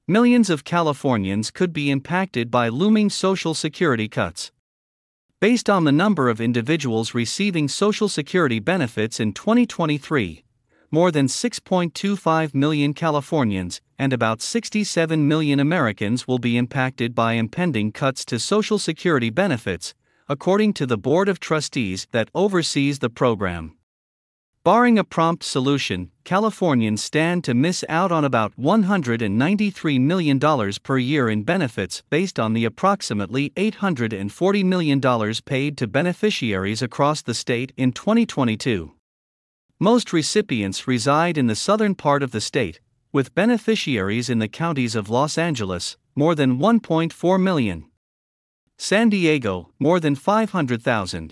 millions of Californians could be impacted by looming Social Security cuts. Based on the number of individuals receiving Social Security benefits in 2023, more than 6.25 million Californians and about 67 million Americans will be impacted by impending cuts to Social Security benefits, according to the Board of Trustees that oversees the program. Barring a prompt solution, Californians stand to miss out on about $193 million per year in benefits based on the approximately $840 million paid to beneficiaries across the state in 2022. Most recipients reside in the southern part of the state, with beneficiaries in the counties of Los Angeles, more than 1.4 million, San Diego, more than 500,000,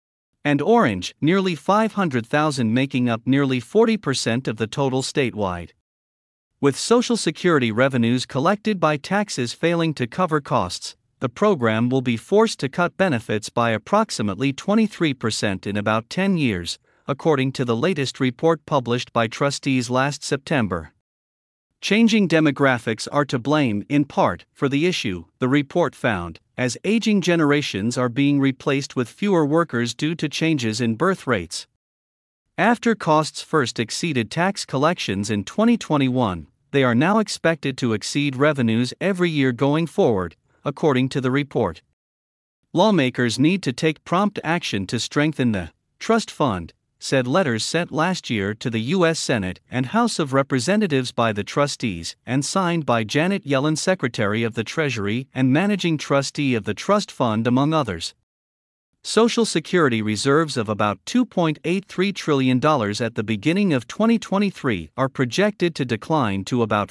and Orange, nearly 500,000, making up nearly 40% of the total statewide. With Social Security revenues collected by taxes failing to cover costs, the program will be forced to cut benefits by approximately 23% in about 10 years, according to the latest report published by trustees last September. Changing demographics are to blame, in part, for the issue, the report found, as aging generations are being replaced with fewer workers due to changes in birth rates. After costs first exceeded tax collections in 2021, they are now expected to exceed revenues every year going forward, according to the report. Lawmakers need to take prompt action to strengthen the trust fund, said letters sent last year to the U.S. Senate and House of Representatives by the trustees and signed by Janet Yellen, Secretary of the Treasury and Managing Trustee of the Trust Fund, among others. Social Security reserves of about $2.83 trillion at the beginning of 2023 are projected to decline to about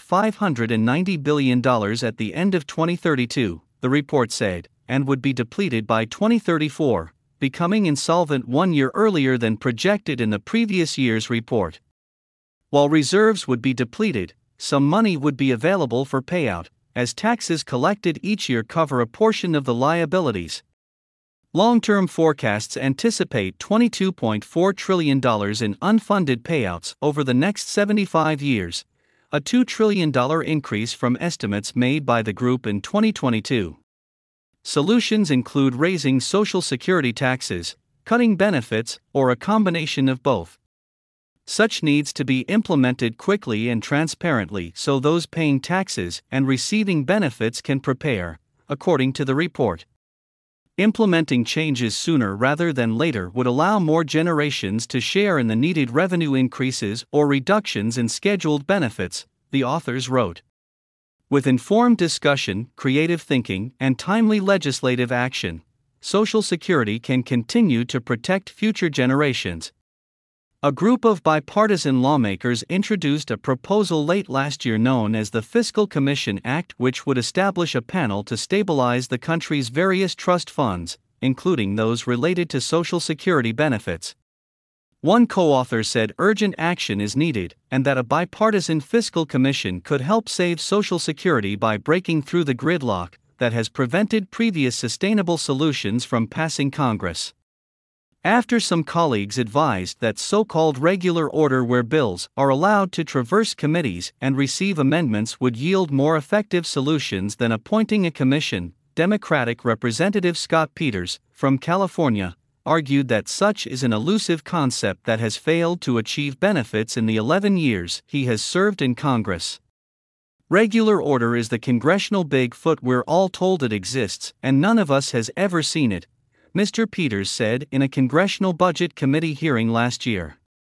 $590 billion at the end of 2032, the report said, and would be depleted by 2034. Becoming insolvent 1 year earlier than projected in the previous year's report. While reserves would be depleted, some money would be available for payout, as taxes collected each year cover a portion of the liabilities. Long-term forecasts anticipate $22.4 trillion in unfunded payouts over the next 75 years, a $2 trillion increase from estimates made by the group in 2022. Solutions include raising Social Security taxes, cutting benefits, or a combination of both. Such needs to be implemented quickly and transparently so those paying taxes and receiving benefits can prepare, according to the report. Implementing changes sooner rather than later would allow more generations to share in the needed revenue increases or reductions in scheduled benefits, the authors wrote. With informed discussion, creative thinking, and timely legislative action, Social Security can continue to protect future generations. A group of bipartisan lawmakers introduced a proposal late last year known as the Fiscal Commission Act, which would establish a panel to stabilize the country's various trust funds, including those related to Social Security benefits. One co-author said urgent action is needed, and that a bipartisan fiscal commission could help save Social Security by breaking through the gridlock that has prevented previous sustainable solutions from passing Congress. After some colleagues advised that so-called regular order where bills are allowed to traverse committees and receive amendments would yield more effective solutions than appointing a commission, Democratic Representative Scott Peters, from California, argued that such is an elusive concept that has failed to achieve benefits in the 11 years he has served in Congress. Regular order is the congressional Bigfoot we're all told it exists, and none of us has ever seen it, Mr. Peters said in a Congressional Budget Committee hearing last year.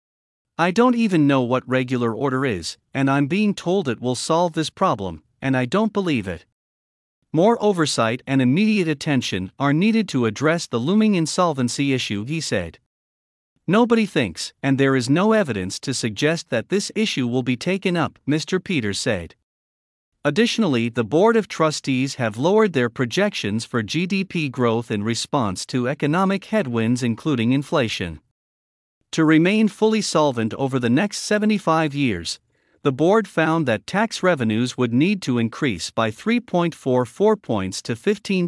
I don't even know what regular order is, and I'm being told it will solve this problem, and I don't believe it. More oversight and immediate attention are needed to address the looming insolvency issue, he said. Nobody thinks, and there is no evidence to suggest that this issue will be taken up, Mr. Peters said. Additionally, the Board of Trustees have lowered their projections for GDP growth in response to economic headwinds, including inflation. To remain fully solvent over the next 75 years, the board found that tax revenues would need to increase by 3.44 points to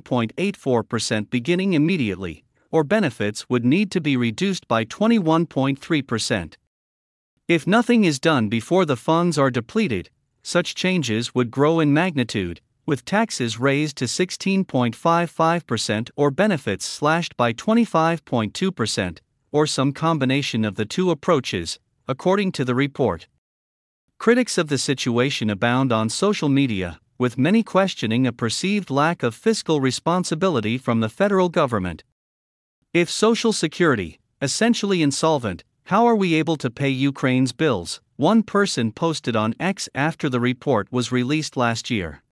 15.84% beginning immediately, or benefits would need to be reduced by 21.3%. If nothing is done before the funds are depleted, such changes would grow in magnitude, with taxes raised to 16.55% or benefits slashed by 25.2%, or some combination of the two approaches, according to the report. Critics of the situation abound on social media, with many questioning a perceived lack of fiscal responsibility from the federal government. If Social Security, essentially insolvent, how are we able to pay Ukraine's bills? One person posted on X after the report was released last year.